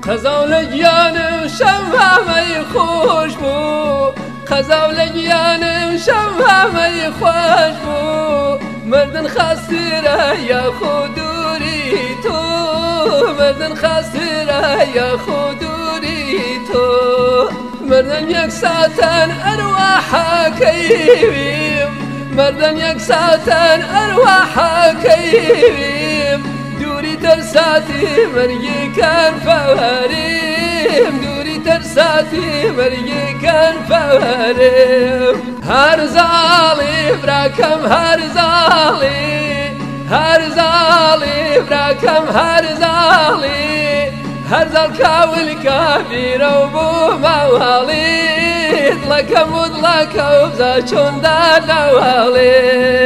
قەزاو لە گیانم شەم هەمەی خۆش بوو قەزاو لە گیانم شەم هەمەی خۆش بوو مردن خەسترە یاخۆ دووری تۆ مردن خەسترە یاخۆ دووری تۆ مردن یەک ساتەن ئەرواحەکەیویم مردن یەک ساتەن ئەرواحەکەیویم دووری تەرساتی مەرگی کەرفەوەریم دووری تەرساتی مەرگی کەرفەوەریم هەرزاڵی براکەم هەرزاڵی هەرزاڵی براکەم هەرزاڵی هەرزاڵ کاول کابیرە و بۆ ماوەڵی دڵەکەم و دڵەکە و بزە چۆندا نەوەڵی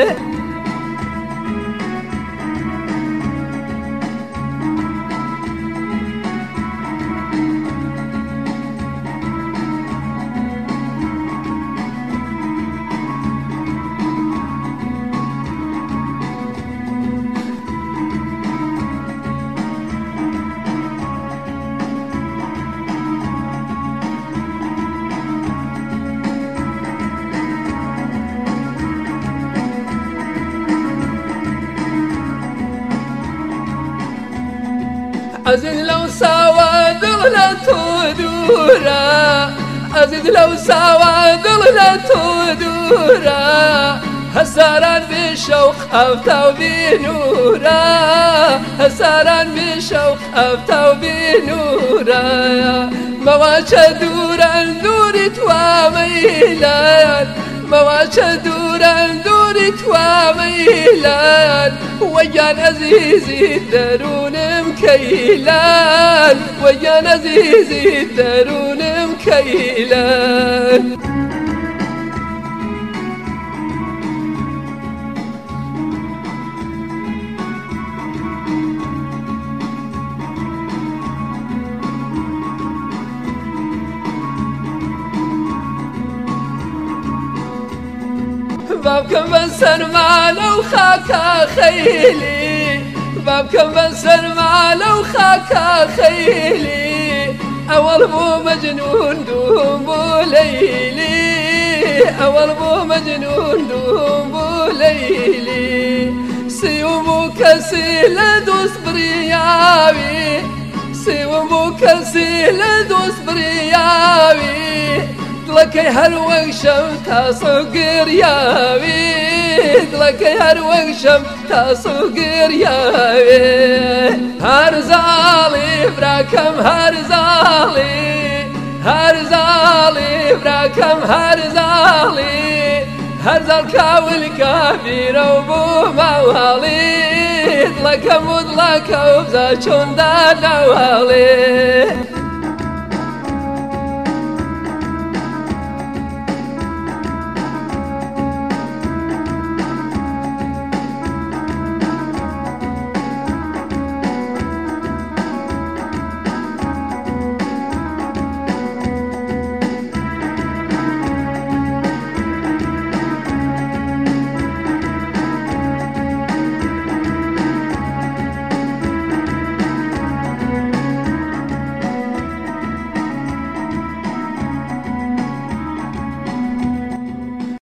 عزیز لەو ساوە دڵ لە تۆ دوورە عزیز لەو ساوە دڵ لە تۆ دوورە هەساران بێشەوق ئەفتە و بێنورە هەساران بێشەوق ئەفتە و بێنورە مەواچە دوورەن دووری توامەیلەن مەواچە دوورەن دووری توامەیلەن وەگیان ئەزیزی دەروونم کەیلەن وەگیان ئەزیزی دەروونم کەیلەن بابکەم بە سەرمالە و خاکە خەیلی بابکەم بە سەرمالە و خاکە خەیلی ئەوەڵ بۆ مەجنون دووم بۆ لەیلی ئەوەڵ بۆ مەجنون دووم بۆ لەیلی سێوم و کەسی لە دۆست بڕیاوی سێوم و کەسی لە دۆست بڕیاوی دڵەکەی هەر وەک شەم تاسە و گریاوی دڵەکەی هەر وەک شەم تاسە و گریاوی هەرزاڵی براکەم هەرزاڵی هەرزاڵی براکەم هەرزاڵی هەرزاڵ کاول کابیرە و بۆ ماوەڵی دڵەکەم و دڵەکە و بزە چۆندا نەوەڵی